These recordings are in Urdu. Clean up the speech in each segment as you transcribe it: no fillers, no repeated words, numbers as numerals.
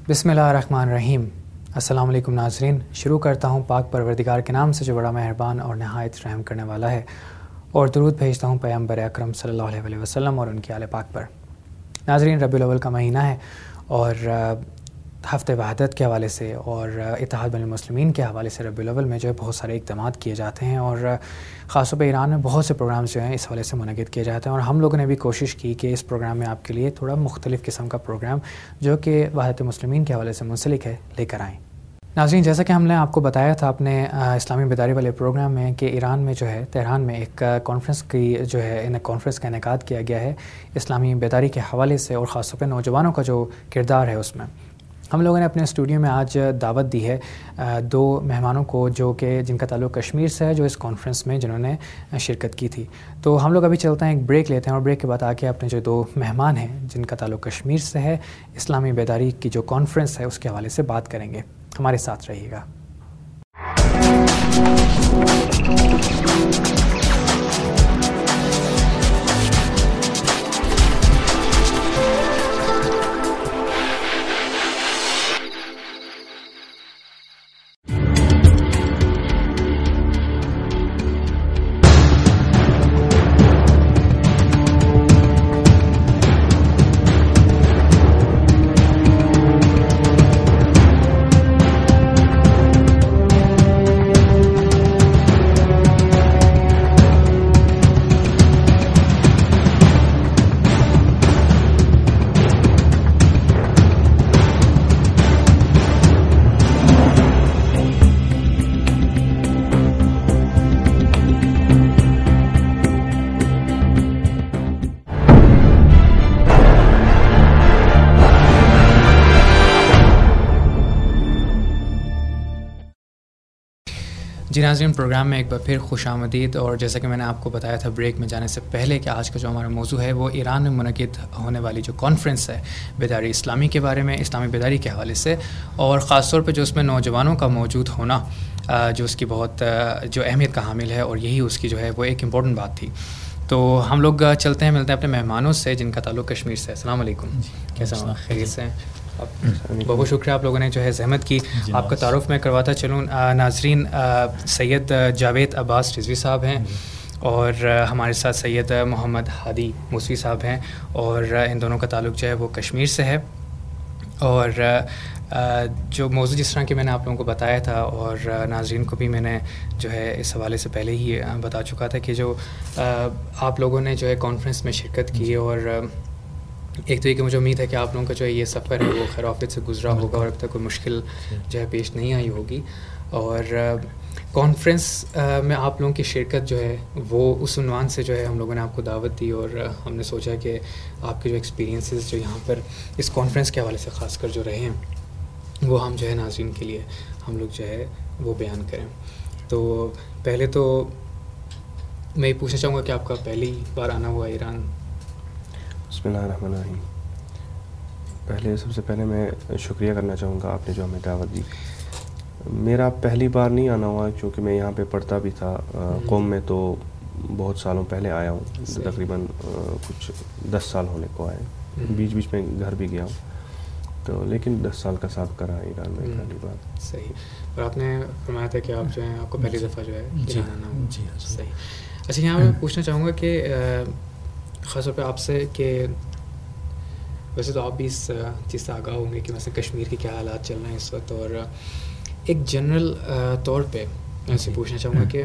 بسم اللہ الرحمن الرحیم. السلام علیکم ناظرین. شروع کرتا ہوں پاک پروردگار کے نام سے جو بڑا مہربان اور نہایت رحم کرنے والا ہے، اور درود بھیجتا ہوں پیغمبر اکرم صلی اللہ علیہ وسلم اور ان کے آل پاک پر. ناظرین، ربیع الاول کا مہینہ ہے اور ہفتہ وحدت کے حوالے سے اور اتحاد بین المسلمین کے حوالے سے ربیع الاول میں جو ہے بہت سارے اقدامات کیے جاتے ہیں، اور خاص طور پہ ایران میں بہت سے پروگرامز جو ہیں اس حوالے سے منعقد کیے جاتے ہیں. اور ہم لوگوں نے بھی کوشش کی کہ اس پروگرام میں آپ کے لیے تھوڑا مختلف قسم کا پروگرام جو کہ وحدت مسلمین کے حوالے سے منسلک ہے لے کر آئیں. ناظرین، جیسا کہ ہم نے آپ کو بتایا تھا اپنے اسلامی بیداری والے پروگرام میں کہ ایران میں جو ہے تہران میں ایک کانفرنس کا انعقاد کیا گیا ہے اسلامی بیداری کے حوالے سے، اور خاص طور پہ نوجوانوں کا جو کردار ہے اس میں. ہم لوگوں نے اپنے اسٹوڈیو میں آج دعوت دی ہے دو مہمانوں کو جو کہ جن کا تعلق کشمیر سے ہے، جو اس کانفرنس میں جنہوں نے شرکت کی تھی. تو ہم لوگ ابھی چلتے ہیں، ایک بریک لیتے ہیں، اور بریک کے بعد آ کے اپنے جو دو مہمان ہیں جن کا تعلق کشمیر سے ہے، اسلامی بیداری کی جو کانفرنس ہے اس کے حوالے سے بات کریں گے. ہمارے ساتھ رہیے گا. جی ناظرین، پروگرام میں ایک بار پھر خوش آمدید. اور جیسا کہ میں نے آپ کو بتایا تھا بریک میں جانے سے پہلے کہ آج کا جو ہمارا موضوع ہے وہ ایران میں منعقد ہونے والی جو کانفرنس ہے بیداری اسلامی کے بارے میں، اسلامی بیداری کے حوالے سے، اور خاص طور پہ جو اس میں نوجوانوں کا موجود ہونا جو اس کی بہت جو اہمیت کا حامل ہے، اور یہی اس کی جو ہے وہ ایک امپورٹنٹ بات تھی. تو ہم لوگ چلتے ہیں، ملتے ہیں اپنے مہمانوں سے جن کا تعلق کشمیر سے. السلام علیکم. کیسا خیریت سے ہیں؟ بہت بہت شکریہ آپ لوگوں نے جو ہے زحمت کی. آپ کا تعارف میں کرواتا چلوں. ناظرین، سید جاوید عباس رضوی صاحب ہیں، اور ہمارے ساتھ سید محمد ہادی موسوی صاحب ہیں، اور ان دونوں کا تعلق جو ہے وہ کشمیر سے ہے. اور جو موضوع جس طرح کہ میں نے آپ لوگوں کو بتایا تھا اور ناظرین کو بھی میں نے جو ہے اس حوالے سے پہلے ہی بتا چکا تھا کہ جو آپ لوگوں نے جو ہے کانفرنس میں شرکت کی، اور ایک تو یہ کہ مجھے امید ہے کہ آپ لوگوں کا جو ہے یہ سفر ہے وہ خیر آفت سے گزرا ہوگا اور اب تک کوئی مشکل جو ہے پیش نہیں آئی ہوگی. اور کانفرنس میں آپ لوگوں کی شرکت جو ہے وہ اس عنوان سے جو ہے ہم لوگوں نے آپ کو دعوت دی، اور ہم نے سوچا کہ آپ کے جو ایکسپیرینسز جو یہاں پر اس کانفرنس کے حوالے سے خاص کر جو رہے ہیں وہ ہم جو ہے ناظرین کے لیے ہم لوگ جو ہے وہ بیان کریں. تو پہلے تو میں یہ پوچھنا چاہوں گا کہ آپ کا پہلی بار آنا ہوا ایران؟ بسم اللہ الرحمن الرحیم. سب سے پہلے میں شکریہ کرنا چاہوں گا آپ نے جو ہمیں دعوت دی. میرا پہلی بار نہیں آنا ہوا کیونکہ میں یہاں پہ پڑھتا بھی تھا قوم میں، تو بہت سالوں پہلے آیا ہوں، تقریباً کچھ 10 سال ہونے کو آئے. بیچ بیچ میں گھر بھی گیا ہوں، تو لیکن 10 سال کا سابقہ رہا ایران میں پہلی بار. صحیح. اور آپ نے فرمایا تھا کہ آپ جو ہیں آپ کو پہلی دفعہ جو ہے ایران آنا ہوا. جی صحیح. اچھا، یہاں میں پوچھنا چاہوں گا کہ خاص طور پہ آپ سے کہ ویسے تو آپ بھی اس چیز سے آگاہ ہوں گے کہ ویسے کشمیر کے کیا حالات چل رہے ہیں اس وقت، اور ایک جنرل طور پہ میں سے پوچھنا چاہوں گا کہ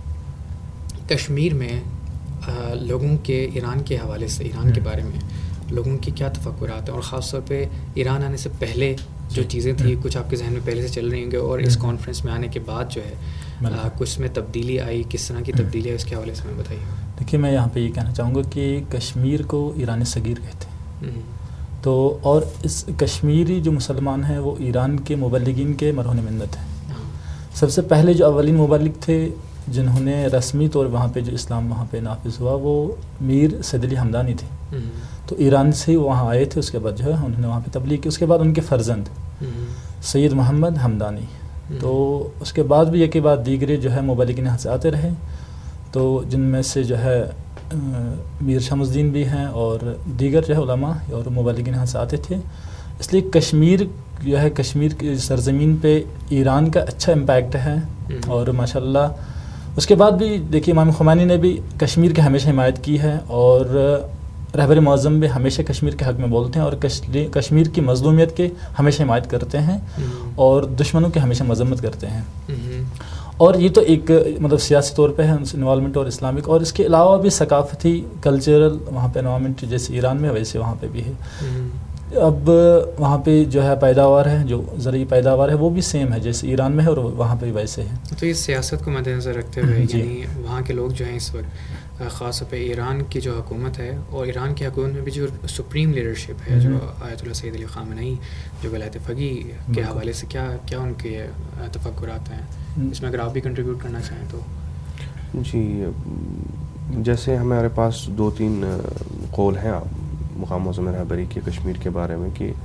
کشمیر میں لوگوں کے ایران کے حوالے سے، ایران کے بارے میں لوگوں کی کیا تفکرات ہیں، اور خاص طور پہ ایران آنے سے پہلے جو چیزیں تھیں کچھ آپ کے ذہن میں پہلے سے چل رہی ہوں گے، اور اس کانفرنس میں آنے کے بعد جو ہے کچھ میں تبدیلی آئی، کس طرح کی تبدیلی ہے اس کے حوالے سے میں بتائیے. دیکھیے، میں یہاں پہ یہ کہنا چاہوں گا کہ کشمیر کو ایران صغیر کہتے ہیں. تو اور اس کشمیری جو مسلمان ہیں وہ ایران کے مبلغین کے مرہون منت ہیں. سب سے پہلے جو اولین مبلغ تھے جنہوں نے رسمی طور وہاں پہ جو اسلام وہاں پہ نافذ ہوا وہ میر سید علی ہمدانی تھے. تو ایران سے ہی وہاں آئے تھے. اس کے بعد جو ہے انہوں نے وہاں پہ تبلیغ کی. اس کے بعد ان کے فرزند سید محمد ہمدانی. تو اس کے بعد بھی ایک بعد دیگرے جو ہے مبلغین یہاں سے آتے رہے، تو جن میں سے جو ہے میر شمس الدین بھی ہیں اور دیگر جو ہے علماء اور مبلغین یہاں سے آتے تھے. اس لیے کشمیر جو ہے کشمیر کی سرزمین پہ ایران کا اچھا امپیکٹ ہے. اور ماشاءاللہ اس کے بعد بھی دیکھیے امام خمینی نے بھی کشمیر کی ہمیشہ حمایت کی ہے, اور رہبر معظم بھی ہمیشہ کشمیر کے حق میں بولتے ہیں, اور کشمیر کی مظلومیت کے ہمیشہ حمایت کرتے ہیں, اور دشمنوں کی ہمیشہ مذمت کرتے ہیں. اور یہ تو ایک مطلب سیاسی طور پہ ہے انوالومنٹ اور اسلامک, اور اس کے علاوہ بھی ثقافتی کلچرل وہاں پہ انوالومنٹ جیسے ایران میں ویسے وہاں پہ بھی ہے. اب وہاں پہ جو ہے پیداوار ہے, جو زرعی پیداوار ہے وہ بھی سیم ہے جیسے ایران میں ہے, اور وہاں پہ بھی ویسے ہے. تو اس سیاست کو مد نظر رکھتے ہوئے یعنی وہاں کے لوگ جو ہیں اس وقت خاص طور پہ ایران کی جو حکومت ہے, اور ایران کی حکومت میں بھی جو سپریم لیڈرشپ ہے, جو آیت اللہ سید علی خامنئی جو ولایت فقیہ کے حوالے سے کیا ان کے تفکرات ہیں, اس میں اگر آپ بھی کنٹریبیوٹ کرنا چاہیں تو. جی, جیسے ہمارے پاس 2-3 قول ہیں مقام معظم رہبری کے کشمیر کے بارے میں کہ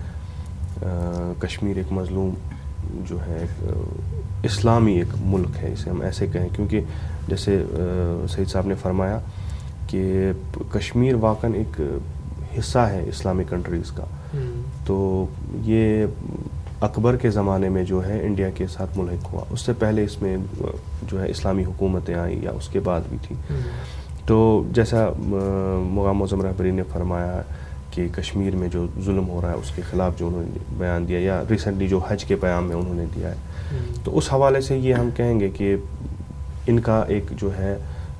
کشمیر ایک مظلوم جو ہے اسلامی ایک ملک ہے, اسے ہم ایسے کہیں, کیونکہ جیسے سعید صاحب نے فرمایا کہ کشمیر واقعاً ایک حصہ ہے اسلامک کنٹریز کا. تو یہ اکبر کے زمانے میں جو ہے انڈیا کے ساتھ ملحق ہوا, اس سے پہلے اس میں جو ہے اسلامی حکومتیں آئیں یا اس کے بعد بھی تھی. تو جیسا مقام معظم رہبری نے فرمایا کہ کشمیر میں جو ظلم ہو رہا ہے اس کے خلاف جو انہوں نے بیان دیا, یا ریسنٹلی جو حج کے پیام میں انہوں نے دیا ہے, تو اس حوالے سے یہ ہم کہیں گے کہ ان کا ایک جو ہے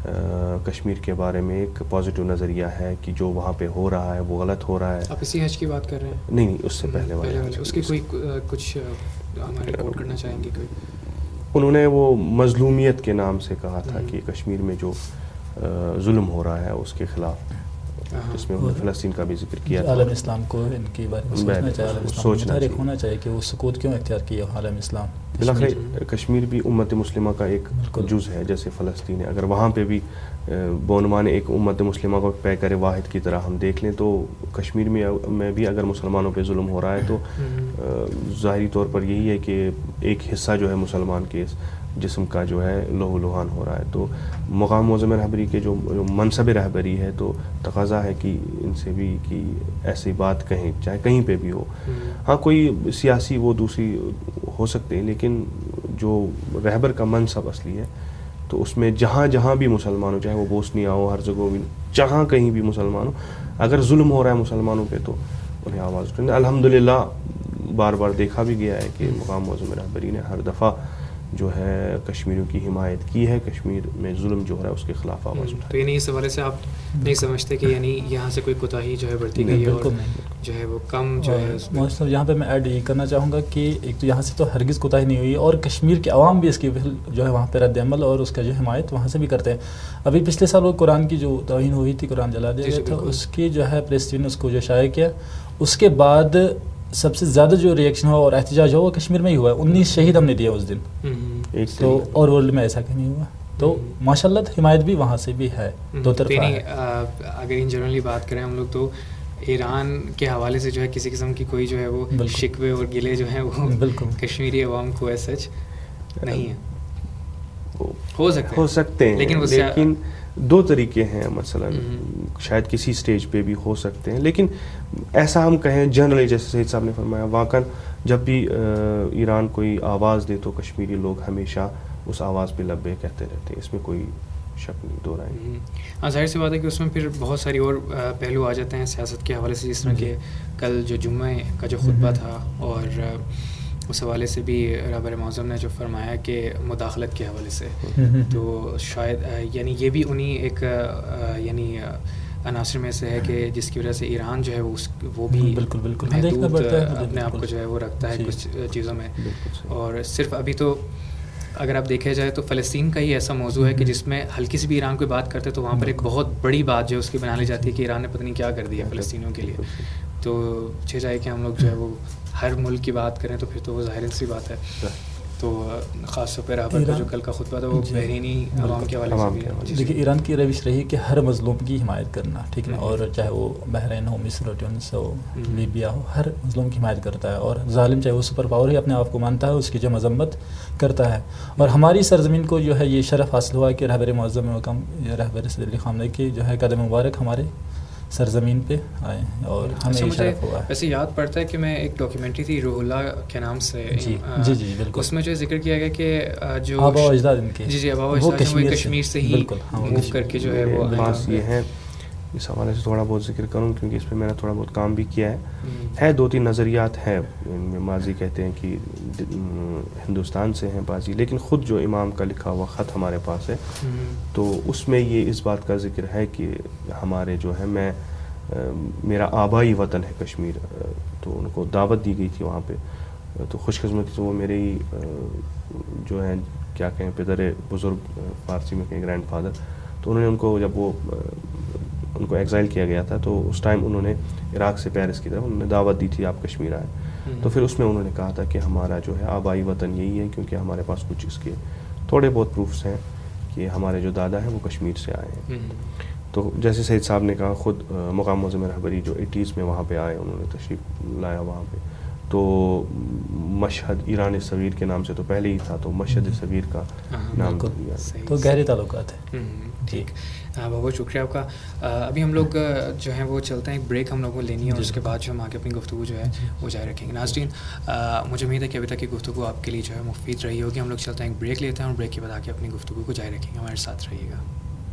کشمیر کے بارے میں ایک پازیٹیو نظریہ ہے کہ جو وہاں پہ ہو رہا ہے وہ غلط ہو رہا ہے. آپ اسی حج کی بات کر رہے ہیں؟ نہیں, اس سے پہلے والے اس کی کوئی کچھ ہمارے رپورٹ کرنا چاہیں گے. کوئی انہوں نے وہ مظلومیت کے نام سے کہا تھا کہ کشمیر میں جو ظلم ہو رہا ہے اس کے خلاف, جس میں فلسطین کا بھی ذکر کیا تھا. عالم اسلام کو ان کے بارے میں سوچنا چاہیے, ہونا چاہیے کہ وہ سکوت کیوں اختیار کیا عالم اسلام. بالآخر کشمیر بھی امت مسلمہ کا ایک جز ہے جیسے فلسطین ہے. اگر وہاں پہ بھی بعنوان ایک امت مسلمہ کو پیکر واحد کی طرح ہم دیکھ لیں, تو کشمیر میں بھی اگر مسلمانوں پہ ظلم ہو رہا ہے تو ظاہری طور پر یہی ہے کہ ایک حصہ جو ہے مسلمان کے جسم کا جو ہے لہو لہان ہو رہا ہے. تو مقام معظم رہبری کے جو منصب رہبری ہے تو تقاضا ہے کہ ان سے بھی کہ ایسی بات کہیں, چاہے کہیں پہ بھی ہو. ہاں کوئی سیاسی وہ دوسری ہو سکتے ہیں, لیکن جو رہبر کا منصب اصلی ہے تو اس میں جہاں بھی مسلمان ہو, چاہے وہ بوسنیا ہو, ہر جگہ بھی, جہاں کہیں بھی مسلمان ہو, اگر ظلم ہو رہا ہے مسلمانوں پہ تو انہیں آواز اٹھانی. الحمدللہ بار بار دیکھا بھی گیا ہے کہ مقام معظم رہبری نے ہر دفعہ جو ہے کشمیریوں کی حمایت کی ہے, کشمیر میں ظلم جو ہو رہا ہے اس کے خلاف آواز اٹھائی. تو یعنی اس حوالے سے آپ نہیں سمجھتے کہ یعنی یہاں سے کوئی کوتاہی جو ہے برتی گئی ہے, اور جو ہے وہ کم جو ہے. صاحب یہاں پہ میں ایڈ یہ کرنا چاہوں گا کہ ایک تو یہاں سے تو ہرگز کوتاہی نہیں ہوئی, اور کشمیر کے عوام بھی اس کی جو ہے وہاں پہ رد عمل اور اس کا جو حمایت وہاں سے بھی کرتے ہیں. ابھی پچھلے سال وہ قرآن کی جو توہین ہوئی تھی, قرآن جلا دیا گیا تھا, اس کی جو ہے پریس نے اس کو جو شائع کیا, اس کے بعد سب سے زیادہ جو ریئیکشن ہوا اور احتجاج ہوا وہ کشمیر میں ہی ہوا ہے. 19 شہید ہم نے دیے اس دن, تو اور ورلڈ میں ایسا کہیں نہیں ہوا. تو ماشاءاللہ حمایت بھی وہاں سے بھی ہے, دو طرفہ ہے. اگر ان جنرلی بات کریں ہم لوگ تو ایران کے حوالے سے جو ہے کسی قسم کی کوئی جو ہے وہ شکوے اور گلے جو ہیں وہ بالکل کشمیری عوام کو ایسا سچ نہیں ہے. ہو سکتے ہیں, لیکن 2 طریقے ہیں. مثلا شاید کسی سٹیج پہ بھی ہو سکتے ہیں, لیکن ایسا ہم کہیں جنرلی جیسے سعید صاحب نے فرمایا, واقعا جب بھی ایران کوئی آواز دے تو کشمیری لوگ ہمیشہ اس آواز پہ لبے کہتے رہتے ہیں, اس میں کوئی شک نہیں, دو رائے نہیں. ہاں ظاہر سی بات ہے کہ اس میں پھر بہت ساری اور پہلو آ جاتے ہیں سیاست کے حوالے سے, جس طرح کہ کل جو جمعہ کا جو خطبہ تھا, اور اس حوالے سے بھی رہبر معظم نے جو فرمایا کہ مداخلت کے حوالے سے, تو شاید یعنی یہ بھی انہیں ایک یعنی عناصر میں سے ہے کہ جس کی وجہ سے ایران جو ہے وہ بھی محدود اپنے آپ کو جو ہے وہ رکھتا ہے کچھ چیزوں میں. اور صرف ابھی تو اگر آپ دیکھا جائے تو فلسطین کا ہی ایسا موضوع ہے کہ جس میں ہلکی سی بھی ایران کوئی بات کرتے تو وہاں پر ایک بہت بڑی بات جو ہے اس کی بنا لی جاتی ہے کہ ایران نے پتہ نہیں کیا کر دیا فلسطینیوں کے لیے. تو چاہے کہ ہم لوگ جو ہے وہ ہر ملک کی بات کریں تو پھر تو وہ ظاہر سی بات ہے. تو خاص طور پہ رہبر کا جو کل کا خطبہ تھا وہ بحرینی عوام کے حوالے سے. دیکھیے ایران کی روش رہی کہ ہر مظلوم کی حمایت کرنا, ٹھیک ہے, اور چاہے وہ بحرین ہو, مصر ہو, ٹیونس ہو, لیبیا ہو, ہر مظلوم کی حمایت کرتا ہے. اور ظالم چاہے وہ سپر پاور ہی اپنے آپ کو مانتا ہے, اس کی جو مذمت کرتا ہے. اور ہماری سرزمین کو جو ہے یہ شرف حاصل ہوا کہ رہبر معظم مقام رہبر سید علی خامنئی کی جو ہے قدم مبارک ہمارے سرزمین پہ آئے ہیں اور ہمیں شرف ہوا ہے. ویسے یاد پڑتا ہے کہ میں ایک ڈاکیومنٹری تھی روح اللہ کے نام سے, جی بالکل, اس میں جو ذکر کیا گیا کہ جو آبا و اجداد ان کے آبا و اجداد وہ کشمیر سے ہی موو کر کے جو ہے وہ. بات یہ ہے, اس حوالے سے تھوڑا بہت ذکر کروں کیونکہ اس پہ میں نے تھوڑا بہت کام بھی کیا ہے. 2-3 نظریات ہیں ان میں. ماضی کہتے ہیں کہ ہندوستان سے ہیں بازی, لیکن خود جو امام کا لکھا ہوا خط ہمارے پاس ہے تو اس میں یہ اس بات کا ذکر ہے کہ ہمارے جو ہے میرا آبائی وطن ہے کشمیر, تو ان کو دعوت دی گئی تھی وہاں پہ. تو خوش قسمتی سے وہ میرے ہی جو ہیں کیا کہیں پدر بزرگ, فارسی میں کہیں گرینڈ فادر, تو انہوں نے ان کو جب وہ ان کو ایگزائل کیا گیا تھا تو اس ٹائم انہوں نے عراق سے پیرس کی طرف انہوں نے دعوت دی تھی آپ کشمیر آئے. تو پھر اس میں انہوں نے کہا تھا کہ ہمارا جو ہے آبائی وطن یہی ہے, کیونکہ ہمارے پاس کچھ اس کے تھوڑے بہت پروفس ہیں کہ ہمارے جو دادا ہیں وہ کشمیر سے آئے ہیں. تو جیسے سید صاحب نے کہا, خود مقام معظم رہبری جو 80s میں وہاں پہ آئے, انہوں نے تشریف لایا وہاں پہ, تو مشہد ایران صغیر کے نام سے تو پہلے ہی تھا, تو مشہد صغیر کا نام دیا. تو گہرے تعلقات ہیں. ٹھیک, بہت بہت شکریہ آپ کا. ابھی ہم لوگ جو ہیں وہ چلتے ہیں, ایک بریک ہم لوگوں کو لینی ہے اور اس کے بعد جو ہم آگے اپنی گفتگو جو ہے وہ جاری رکھیں گے. ناظرین, مجھے امید ہے کہ ابھی تک کی گفتگو آپ کے لیے جو ہے مفید رہی ہوگی. ہم لوگ چلتے ہیں, ایک بریک لیتے ہیں اور بریک کے بعد آگے اپنی گفتگو کو جاری رکھیں گے. ہمارے ساتھ رہیے گا.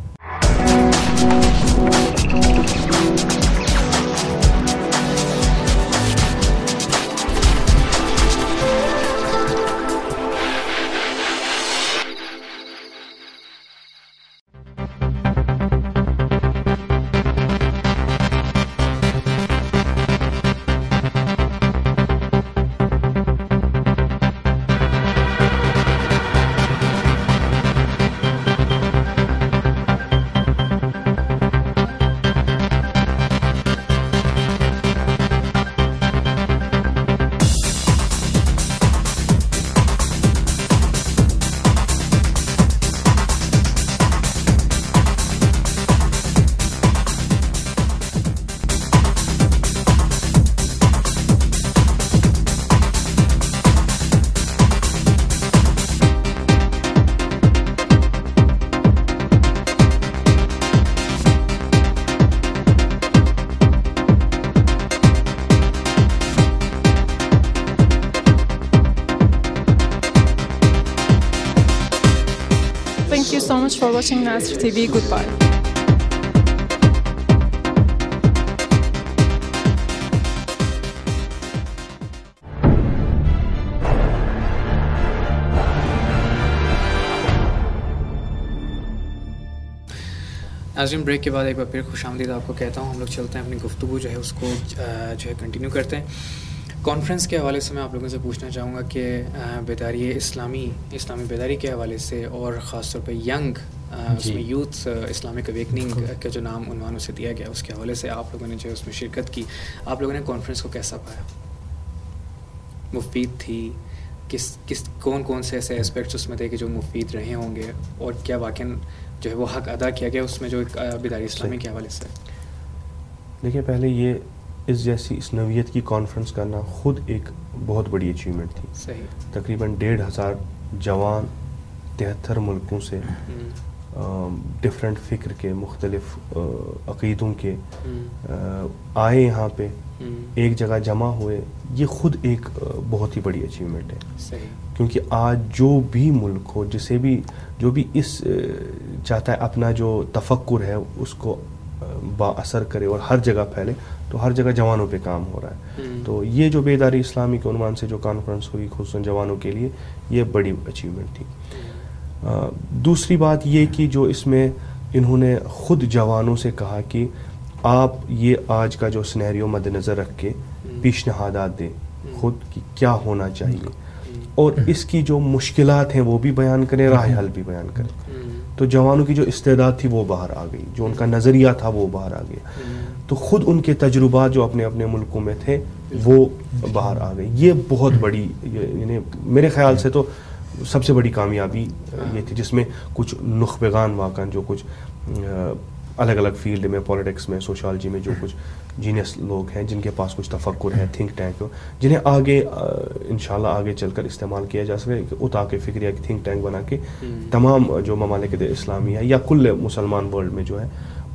Thank you so much for watching Nasr TV. Goodbye. ناظرین, بریک کے بعد ایک بار پھر خوش آمدید آپ کو کہتا ہوں. ہم لوگ چلتے ہیں اپنی گفتگو جو ہے اس کو جو ہے کنٹینیو کرتے ہیں. کانفرنس کے حوالے سے میں آپ لوگوں سے پوچھنا چاہوں گا کہ بیداری اسلامی بیداری کے حوالے سے اور خاص طور پہ ینگ اس میں یوتھ اسلامک اویکننگ کا جو نام عنوان اسے دیا گیا, اس کے حوالے سے آپ لوگوں نے جو اس میں شرکت کی, آپ لوگوں نے کانفرنس کو کیسا پایا؟ مفید تھی؟ کون سے ایسے اسپیکٹس اس میں تھے کہ جو مفید رہے ہوں گے, اور کیا واقعاً جو ہے وہ حق ادا کیا گیا اس میں جو بیداری اسلامی کے حوالے سے؟ دیکھیے, پہلے یہ اس جیسی اس نوعیت کی کانفرنس کرنا خود ایک بہت بڑی اچیومنٹ تھی. صحیح. تقریباً 1,500 جوان 73 ملکوں سے, ڈفرینٹ فکر کے, مختلف عقیدوں کے آئے یہاں پہ, ایک جگہ جمع ہوئے. یہ خود ایک بہت ہی بڑی اچیومنٹ ہے. صحیح. کیونکہ آج جو بھی ملک ہو, جو بھی اس چاہتا ہے اپنا جو تفکر ہے اس کو با اثر کرے اور ہر جگہ پھیلے, تو ہر جگہ جوانوں پہ کام ہو رہا ہے. تو یہ جو بیداری اسلامی کے عنوان سے جو کانفرنس ہوئی خصوصاً جوانوں کے لیے, یہ بڑی اچیومنٹ تھی. دوسری بات یہ کہ جو اس میں انہوں نے خود جوانوں سے کہا کہ آپ یہ آج کا جو سینیریو مد نظر رکھ کے پیشنہادات دیں خود کہ کیا ہونا چاہیے, اور اس کی جو مشکلات ہیں وہ بھی بیان کریں, راہ حل بھی بیان کریں. تو جوانوں کی جو استعداد تھی وہ باہر آ گئی, جو ان کا نظریہ تھا وہ باہر آ گیا. تو خود ان کے تجربات جو اپنے اپنے ملکوں میں تھے وہ باہر آ گئے. یہ بہت بڑی, یعنی میرے خیال سے تو سب سے بڑی کامیابی یہ تھی, جس میں کچھ نخبگان واقعا جو کچھ الگ الگ فیلڈ میں, پولیٹکس میں, سوشالوجی میں جو کچھ جینیس لوگ ہیں جن کے پاس کچھ تفکر ہے, تھنک ٹینک, جنہیں آگے انشاءاللہ آگے چل کر استعمال کیا جا سکے, اٹھا کے فکریہ کی تھنک ٹینک بنا کے تمام جو ممالک اسلامیہ یا کل مسلمان ورلڈ میں جو ہے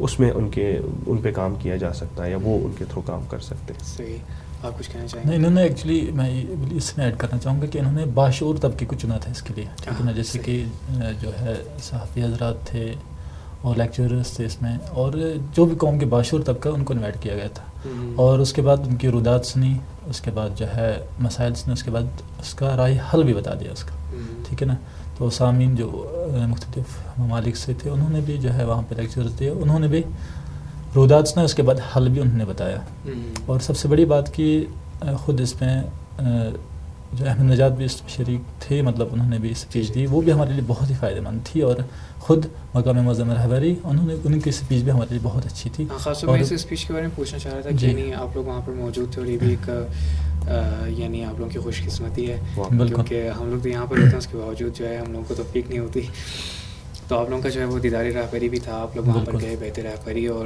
اس میں ان پہ کام کیا جا سکتا ہے یا وہ ان کے تھرو کام کر سکتے ہیں. صحیح. آپ کچھ کہنا چاہیں گے؟ انہوں نے ایکچولی میں اس میں ایڈ کرنا چاہوں گا کہ انہوں نے باشعور طبقے کو چنا تھا اس کے لیے, ٹھیک ہے نا, جیسے کہ جو ہے صحافی حضرات تھے اور لیکچررز تھے اس میں, اور جو بھی قوم کے باشعور طبقہ ان کو انوائٹ کیا گیا تھا, اور اس کے بعد ان کی رودات سنی, اس کے بعد جو ہے مسائل سنی, اس کے بعد اس کا رائے حل بھی بتا دیا اس کا, ٹھیک ہے نا. تو سامعین جو مختلف ممالک سے تھے انہوں نے بھی جو ہے وہاں پہ لیکچرز دیے, انہوں نے بھی رودات سنا, اس کے بعد حل بھی انہوں نے بتایا. اور سب سے بڑی بات کہ خود اس میں جو احمد نجات بھی اس میں شریک تھے, مطلب انہوں نے بھی اسپیچ دی, وہ بھی ہمارے لیے بہت ہی فائدہ مند تھی. اور خود مقام معظم رہبری ان کی اسپیچ بھی ہمارے لیے بہت اچھی تھی. خاص طور پر اس اسپیچ کے بارے میں پوچھنا چاہ رہا تھا کہ یعنی آپ لوگ وہاں پر موجود تھے, اور یہ بھی ایک یعنی آپ لوگوں کی خوش قسمتی ہے, کیونکہ ہم لوگ تو یہاں پر ہوتے ہیں, اس کے باوجود جو ہے ہم لوگوں کو توفیق نہیں ہوتی. تو آپ لوگوں کا جو ہے وہ دیداری رہبری بھی تھا, آپ لوگ وہاں پر گئے بہتر رہبری, اور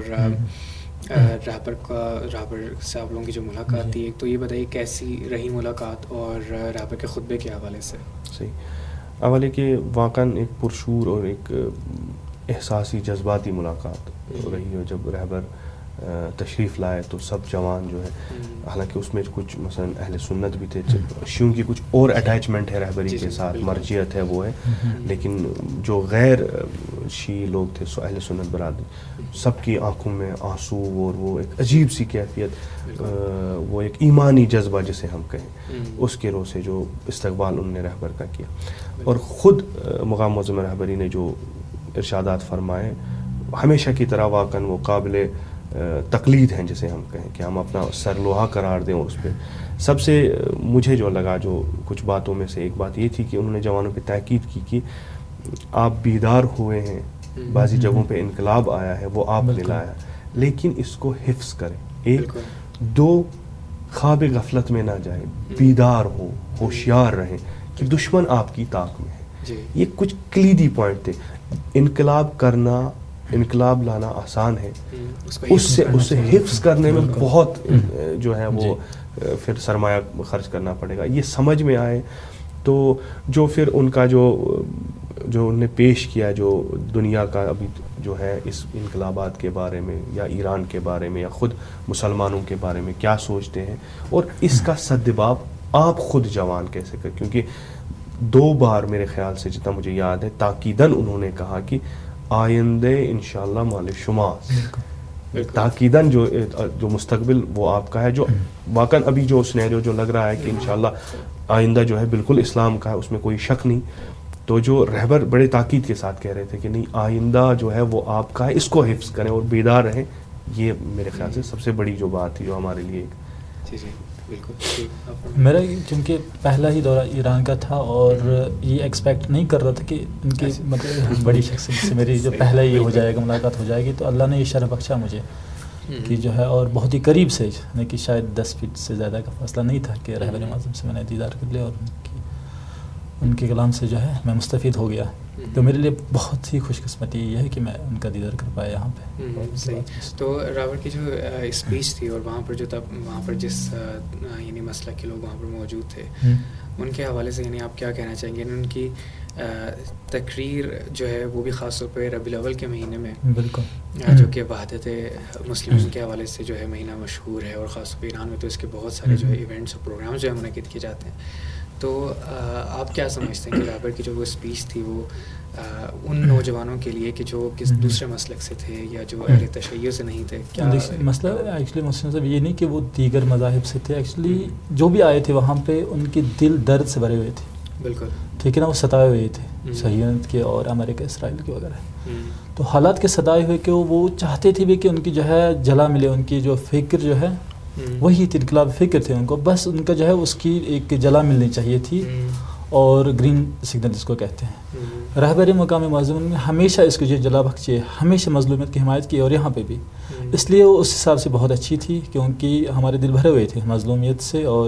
رہبر سے آپ لوگوں کی جو ملاقات تھی, ایک تو یہ بتائیے کیسی رہی ملاقات, اور رہبر کے خطبے کے حوالے سے. صحیح. حوالے کہ واقعاً ایک پرشور اور ایک احساسی جذباتی ملاقات رہی ہے. جب رہبر تشریف لائے تو سب جوان جو ہے, حالانکہ اس میں کچھ مثلا اہل سنت بھی تھے, شیعوں کی کچھ اور اٹیچمنٹ ہے رہبری کے ساتھ, مرجعیت ہے وہ ہے, لیکن جو غیر شیعی لوگ تھے اہل سنت برادری, سب کی آنکھوں میں آنسو, اور وہ ایک عجیب سی کیفیت, وہ ایک ایمانی جذبہ جسے ہم کہیں, اس کے رو سے جو استقبال انہوں نے رہبر کا کیا. اور خود مقام معظم رہبری نے جو ارشادات فرمائے ہمیشہ کی طرح واقعاً وہ قابل تقلید ہیں جسے ہم کہیں, کہ ہم اپنا سر لوہا قرار دیں. اس پہ سب سے مجھے جو لگا, جو کچھ باتوں میں سے ایک بات یہ تھی کہ انہوں نے جوانوں پہ تاکید کی کہ آپ بیدار ہوئے ہیں, بعضی جگہوں پہ انقلاب آیا ہے, وہ آپ نے لایا, لیکن اس کو حفظ کریں. ایک دو, خواب غفلت میں نہ جائیں, بیدار ہو, ہوشیار رہیں کہ دشمن آپ کی طاق میں ہے. یہ کچھ کلیدی پوائنٹ تھے. انقلاب کرنا, انقلاب لانا آسان ہے, اس سے حفظ کرنے میں بہت جو ہے وہ پھر سرمایہ خرچ کرنا پڑے گا. یہ سمجھ میں آئے تو جو پھر ان کا جو انہوں نے پیش کیا, جو دنیا کا ابھی جو ہے اس انقلابات کے بارے میں یا ایران کے بارے میں یا خود مسلمانوں کے بارے میں کیا سوچتے ہیں, اور اس کا سدباب آپ خود جوان کیسے کر, کیونکہ 2 بار میرے خیال سے جتنا مجھے یاد ہے تاکیداً انہوں نے کہا کہ آئندہ انشاءاللہ مال شماس, تاکیداً جو مستقبل وہ آپ کا ہے, جو واقعاً ابھی جو سینیریو جو لگ رہا ہے کہ انشاءاللہ آئندہ جو ہے بالکل اسلام کا ہے, اس میں کوئی شک نہیں. تو جو رہبر بڑے تاکید کے ساتھ کہہ رہے تھے کہ نہیں, آئندہ جو ہے وہ آپ کا ہے, اس کو حفظ کریں اور بیدار رہیں. یہ میرے خیال سے سب سے بڑی جو بات تھی جو ہمارے لیے. جی بالکل. میرا چونکہ پہلا ہی دورہ ایران کا تھا, اور یہ ایکسپیکٹ نہیں کر رہا تھا کہ ان کی مطلب بڑی شخصیت سے میری جو پہلا ہی ہو جائے گا, ملاقات ہو جائے گی, تو اللہ نے یہ شرف بخشا مجھے کہ جو ہے, اور بہت ہی قریب سے, یعنی کہ شاید 10 فٹ سے زیادہ کا فاصلہ نہیں تھا کہ رہبر معظم سے میں نے دیدار کر لیا, اور ان کے کلام سے جو ہے میں مستفید ہو گیا. تو میرے لیے بہت ہی خوش قسمتی یہ ہے کہ میں ان کا دیدار کر پایا یہاں پہ. صحیح. تو رہبر کی جو اسپیچ تھی, اور وہاں پر جو تب وہاں پر جس یعنی مسلک کے لوگ وہاں پر موجود تھے, ان کے حوالے سے یعنی آپ کیا کہنا چاہیں گے؟ ان کی تقریر جو ہے وہ بھی خاص طور پہ ربیع الاول کے مہینے میں, بالکل, جو کہ وحدت مسلمین کے حوالے سے جو ہے مہینہ مشہور ہے, اور خاص طور پہ ایران میں تو اس کے بہت سارے جو ہے ایونٹس اور پروگرامز جو ہے منعقد کیے جاتے ہیں. تو آپ کیا سمجھتے ہیں کہ رہبر کی جو وہ اسپیچ تھی وہ ان نوجوانوں کے لیے کہ جو کس دوسرے مسلک سے تھے یا جو اہل تشیع سے نہیں تھے, کیا مسئلہ ایکچولی مسلم صاحب یہ نہیں کہ وہ دیگر مذاہب سے تھے, ایکچولی جو بھی آئے تھے وہاں پہ ان کے دل درد سے بھرے ہوئے تھے. بالکل, ٹھیک ہے نا, وہ ستائے ہوئے تھے صہیونیت کے اور امریکہ اسرائیل کے وغیرہ. تو حالات کے ستائے ہوئے کہ وہ چاہتے تھے بھی کہ ان کی جو ہے جلا ملے, ان کی جو فکر جو ہے وہی تھی, انقلاب فکر تھے ان کو, بس ان کا جو ہے اس کی ایک جلا ملنی چاہیے تھی, اور گرین سگنل اس کو کہتے ہیں. رہبر مقام معظم نے ہمیشہ اس کو جو جلا بخشی, ہمیشہ مظلومیت کی حمایت کی, اور یہاں پہ بھی اس لیے وہ اس حساب سے بہت اچھی تھی, کیونکہ ہمارے دل بھرے ہوئے تھے مظلومیت سے اور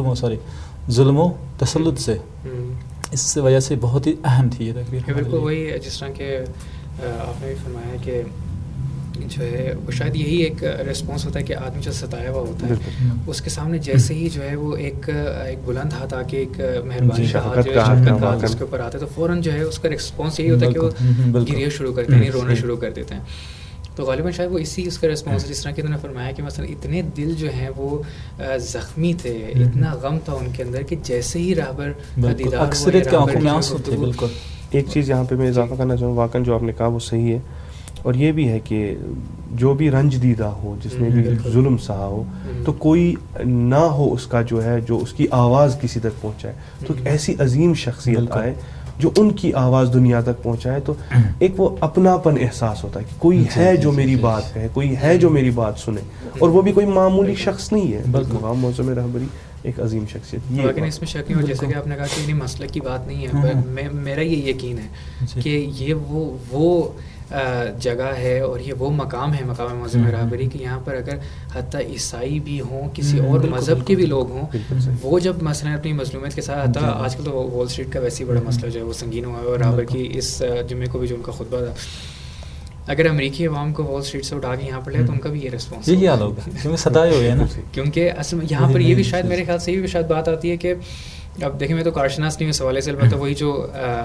ظلم و تسلط سے. اس وجہ سے بہت ہی اہم تھی یہ تقریر. بالکل وہی, جس طرح کہ آپ نے بھی فرمایا کہ جو ہے وہ شاید یہی ایک ریسپانس ہوتا ہے کہ آدمی جو ستایا ہوا ہوتا ہے اس کے سامنے جیسے ہی جو ہے وہ ایک بلند ہاتھ آ کے ایک مہربانی کا ہاتھ, شفقت کا ہاتھ اس کے اوپر آتا ہے, تو فوراً جو ہے اس کا ریسپانس یہی ہوتا ہے کہ وہ گریہ شروع کرتے ہیں, رونا شروع کر دیتے ہیں. تو غالباً شاید وہ اسی اس کا رسپانس جس طرح کہ انہوں نے فرمایا کہ مثلا اتنے دل جو ہیں وہ زخمی تھے, اتنا غم تھا ان کے اندر کہ جیسے ہی راہبر دیدار اکثریت کے آنکھوں میں آنسو تھے. بالکل. ایک چیز یہاں پہ میں اضافہ کرنا چاہوں, واقعاً جو آپ نے کہا وہ صحیح ہے, اور یہ بھی ہے کہ جو بھی رنج دیدہ ہو, جس نے بھی ظلم سہا ہو, تو کوئی نہ ہو اس کا جو ہے جو اس کی آواز کسی تک پہنچائے, تو ایک ایسی عظیم شخصیت آئے جو ان کی آواز دنیا تک پہنچائے, تو ایک وہ اپناپن احساس ہوتا ہے کہ کوئی ہے جو میری بات کہے, کوئی ہے جو میری بات سنے, اور وہ بھی کوئی معمولی شخص نہیں ہے, مقام معظم رہبری ایک عظیم شخصیت. لیکن اس میں شک نہیں ہو, جیسے کہ آپ نے کہا کہ یہ مسلک کی بات نہیں ہے, میرا یہ یقین ہے کہ یہ وہ جگہ ہے اور یہ وہ مقام ہے, مقام معظم رہبری, کہ یہاں پر اگر حتیٰ عیسائی بھی ہوں, کسی اور مذہب کے بھی لوگ ہوں, وہ جب مثلا اپنی مظلومیت کے ساتھ, حتیٰ آج کل تو وال اسٹریٹ کا ویسے ہی بڑا مسئلہ جو ہے وہ سنگین ہوا ہے, اور رہبر کی اس جمعے کو بھی جو ان کا خطبہ تھا, اگر امریکی عوام کو وال اسٹریٹ سے اٹھا کے یہاں پر لے تو ان کا بھی یہ رسپانس یہی حال ہوگا, کیونکہ ستائے ہوئے ہیں نا. کیونکہ اصل میں یہاں پر یہ بھی شاید میرے خیال سے یہ بھی شاید بات آتی ہے کہ اب دیکھیں میں تو کارشناس نہیں ہوں اس حوالے سے, البتہ وہی جو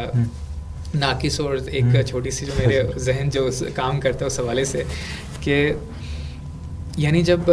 ناقص اور ایک چھوٹی سی جو میرے ذہن جو کام کرتا ہے اس حوالے سے, کہ یعنی جب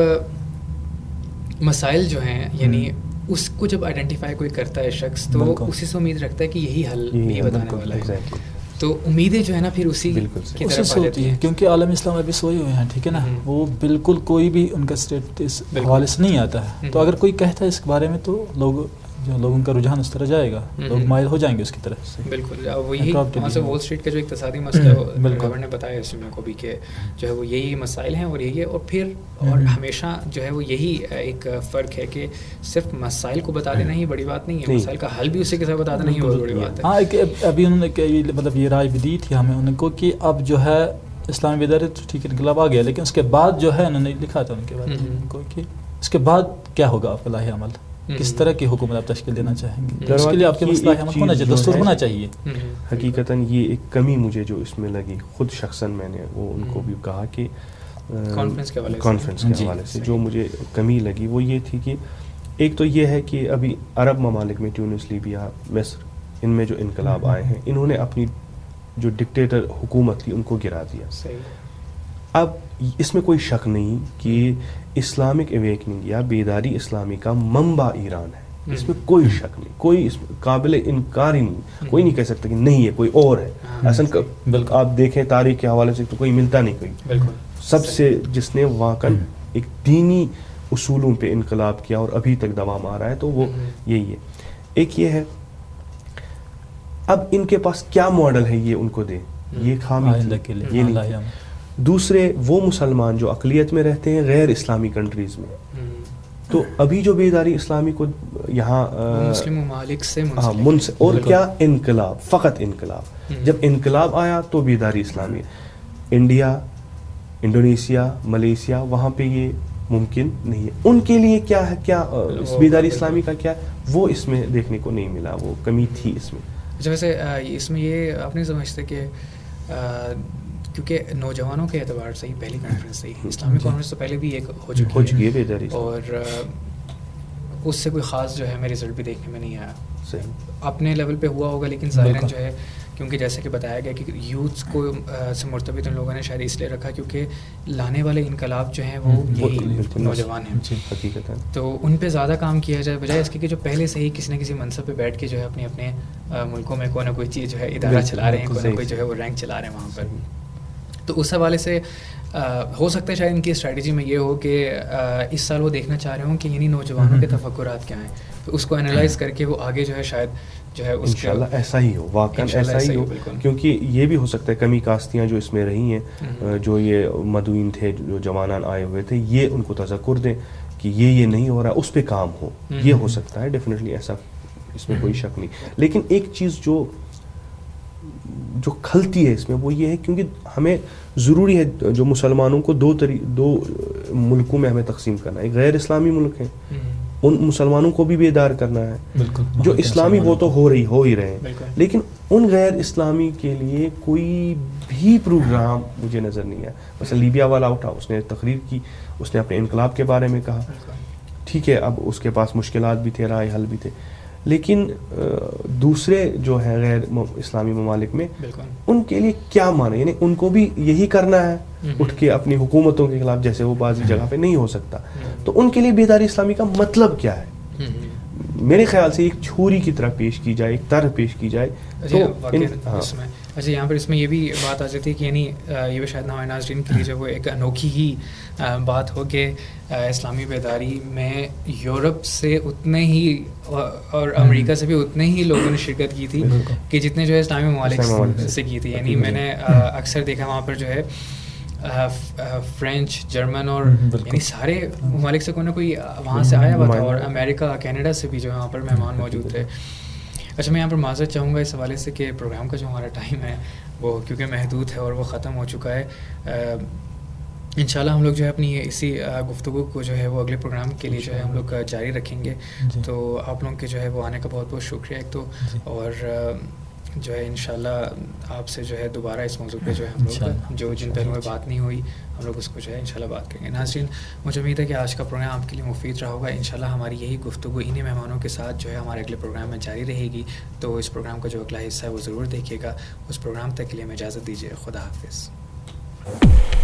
مسائل جو ہیں یعنی اس کو جب آئیڈینٹیفائی کوئی کرتا ہے شخص, تو اسی سے امید رکھتا ہے کہ یہی حل یہ بتانے والا ہے, تو امیدیں جو ہے نا پھر اسی کی طرف ہوتی ہیں, کیونکہ عالم اسلام ابھی سوئے ہوئے ہیں, ٹھیک ہے نا, وہ بالکل کوئی بھی ان کا اسٹیٹ اس حوالے سے نہیں آتا ہے. تو اگر کوئی کہتا ہے اس کے بارے میں تو لوگوں کا رجحان اس طرح جائے گا, لوگ مائل ہو جائیں گے اس کی طرف سے. بالکل. وہی وہاں سے وال اسٹریٹ کا جو اقتصادی مسئلہ گورنر نے بتایا اس میں کو بھی کہ جو ہے وہ یہی مسائل ہیں اور یہی ہے, اور پھر اور ہمیشہ جو ہے وہ یہی ایک فرق ہے کہ صرف مسائل کو بتا دینا ہی بڑی بات نہیں ہے, مسائل کا حل بھی اسی کے ساتھ بتا دینا ہی بہت بڑی بات ہے. ہاں, ابھی انہوں نے مطلب یہ رائے بھی دی تھی ہمیں ان کو کہ اب جو ہے اسلامی بیداری تو ٹھیک ہے انقلاب آ گیا, لیکن اس کے بعد جو ہے انہوں نے لکھا تھا ان کے بعد کو کہ اس کے بعد کیا ہوگا آپ کا لاہ عمل, کس طرح کی حکومت آپ تشکیل دینا چاہیں گے, اس کے لیے آپ کے مسئلہ عمل ہونا چاہیے, دستور ہونا چاہیے. حقیقتاً یہ ایک کمی مجھے جو اس میں لگی, خود شخصاً میں نے وہ ان کو بھی کہا کہ کانفرنس کے حوالے سے جو مجھے کمی لگی وہ یہ تھی کہ ایک تو یہ ہے کہ ابھی عرب ممالک میں ٹیونس, لیبیا, مصر, ان میں جو انقلاب آئے ہیں, انہوں نے اپنی جو ڈکٹیٹر حکومت تھی ان کو گرا دیا. اب اس میں کوئی شک نہیں کہ اسلامک اویکننگ یا بیداری اسلامی کا منبع ایران ہے, اس میں کوئی شک نہیں, کوئی اس قابل انکار ہی نہیں, کوئی نہیں کہہ سکتا کہ نہیں ہے, کوئی اور ہے. اصل آپ دیکھیں تاریخ کے حوالے سے تو کوئی ملتا نہیں, کوئی سب سے جس نے واقعاً ایک دینی اصولوں پہ انقلاب کیا اور ابھی تک دوام آ رہا ہے, تو وہ یہی ہے. ایک یہ ہے, اب ان کے پاس کیا ماڈل ہے یہ ان کو دے, یہ خامی یہ نہیں. دوسرے وہ مسلمان جو اقلیت میں رہتے ہیں غیر اسلامی کنٹریز میں, تو ابھی جو بیداری اسلامی کو یہاں مسلم ممالک سے اور کیا انقلاب, فقط انقلاب, جب انقلاب آیا تو بیداری اسلامی. انڈیا, انڈونیشیا, ملیشیا, وہاں پہ یہ ممکن نہیں ہے. ان کے لیے کیا ہے, کیا بیداری اسلامی کا کیا, وہ اس میں دیکھنے کو نہیں ملا, وہ کمی تھی اس میں. ویسے اس میں یہ آپ نہیں سمجھتے کہ کیونکہ نوجوانوں کے اعتبار سے ہی پہلی کانفرنس تھی, اسلامی کانفرنس تو پہلے بھی ایک ہو چکی ہے بیداری, اور اس سے کوئی خاص جو ہے ہمیں رزلٹ بھی دیکھنے میں نہیں آیا. اپنے لیول پہ ہوا ہوگا, لیکن ظاہراً جو ہے کیونکہ جیسے کہ بتایا گیا کہ یوتھس کو سے مرتبط ان لوگوں نے شاید اس لیے رکھا کیونکہ لانے والے انقلاب جو ہیں وہ یہی نوجوان ہیں, تو ان پہ زیادہ کام کیا جائے بجائے اس کے کہ جو پہلے سے ہی کسی نہ کسی منصب پہ بیٹھ کے جو ہے اپنے اپنے ملکوں میں کوئی نہ کوئی چیز جو ہے ادارہ چلا رہے ہیں, کوئی نہ کوئی جو ہے وہ رینک چلا رہے ہیں وہاں پر. تو اس حوالے سے ہو سکتا ہے شاید ان کی اسٹریٹجی میں یہ ہو کہ اس سال وہ دیکھنا چاہ رہے ہوں کہ یعنی نوجوانوں کے تفکرات کیا ہیں, تو اس کو انالائز کر کے وہ آگے جو ہے شاید جو ہے انشاءاللہ ایسا ہی ہو, واقعا ایسا ہی ہو. کیونکہ یہ بھی ہو سکتا ہے کمی کاستیاں جو اس میں رہی ہیں, جو یہ مدعوین تھے, جو جوانان آئے ہوئے تھے, یہ ان کو تذکر دیں کہ یہ نہیں ہو رہا, اس پہ کام ہو. یہ ہو سکتا ہے ڈیفینیٹلی, ایسا اس میں کوئی شک نہیں. لیکن ایک چیز جو کھلتی ہے اس میں وہ یہ ہے, کیونکہ ہمیں ضروری ہے جو مسلمانوں کو دو ملکوں میں ہمیں تقسیم کرنا ہے. ایک غیر اسلامی ملک ہے, ان مسلمانوں کو بھی بیدار کرنا ہے. جو اسلامی وہ تو ہو ہی رہے ہیں, لیکن ان غیر اسلامی کے لیے کوئی بھی پروگرام مجھے نظر نہیں آیا. مثلا لیبیا والا اٹھا, اس نے تقریر کی, اس نے اپنے انقلاب کے بارے میں کہا, ٹھیک ہے, اب اس کے پاس مشکلات بھی تھے, رائے حل بھی تھے, لیکن دوسرے جو ہیں غیر اسلامی ممالک میں ان کے لیے کیا معنی, یعنی ان کو بھی یہی کرنا ہے اٹھ کے اپنی حکومتوں کے خلاف, جیسے وہ بعض جگہ پہ نہیں ہو سکتا, تو ان کے لیے بیداری اسلامی کا مطلب کیا ہے؟ میرے خیال سے ایک چھری کی طرح پیش کی جائے, ایک طرح پیش کی جائے. اچھا یہاں پر اس میں یہ بھی بات آ جاتی ہے کہ یعنی یہ بھی شاید ہمارے ناظرین کے لیے جو وہ ایک انوکھی ہی بات ہو کہ اسلامی بیداری میں یورپ سے اتنے ہی اور امریکہ سے بھی اتنے ہی لوگوں نے شرکت کی تھی کہ جتنے جو ہے اسلامی ممالک سے کی تھی. یعنی میں نے اکثر دیکھا وہاں پر جو ہے فرینچ, جرمن اور یعنی سارے ممالک سے کوئی نہ کوئی وہاں سے آیا ہوا تھا, اور امریکہ, کینیڈا سے بھی جو ہے وہاں پر مہمان موجود تھے. اچھا میں یہاں پر معذرت چاہوں گا اس حوالے سے کہ پروگرام کا جو ہمارا ٹائم ہے وہ کیونکہ محدود ہے اور وہ ختم ہو چکا ہے. انشاءاللہ ہم لوگ جو ہے اپنی اسی گفتگو کو جو ہے وہ اگلے پروگرام کے لیے جو ہے ہم لوگ جاری رکھیں گے. تو آپ لوگوں کے جو ہے وہ آنے کا بہت بہت شکریہ ایک تو, اور جو ہے انشاءاللہ آپ سے جو ہے دوبارہ اس موضوع پہ جو ہے ہم لوگ جو جن پہلوؤں میں بات نہیں ہوئی ہم لوگ اس کو جو ہے انشاءاللہ بات کریں گے. ناظرین مجھے امید ہے کہ آج کا پروگرام آپ کے لیے مفید رہا ہوگا. انشاءاللہ ہماری یہی گفتگو انہیں مہمانوں کے ساتھ جو ہے ہمارے اگلے پروگرام میں جاری رہے گی. تو اس پروگرام کا جو اگلا حصہ ہے وہ ضرور دیکھیے گا. اس پروگرام تک کے لیے ہمیں اجازت دیجیے. خدا حافظ.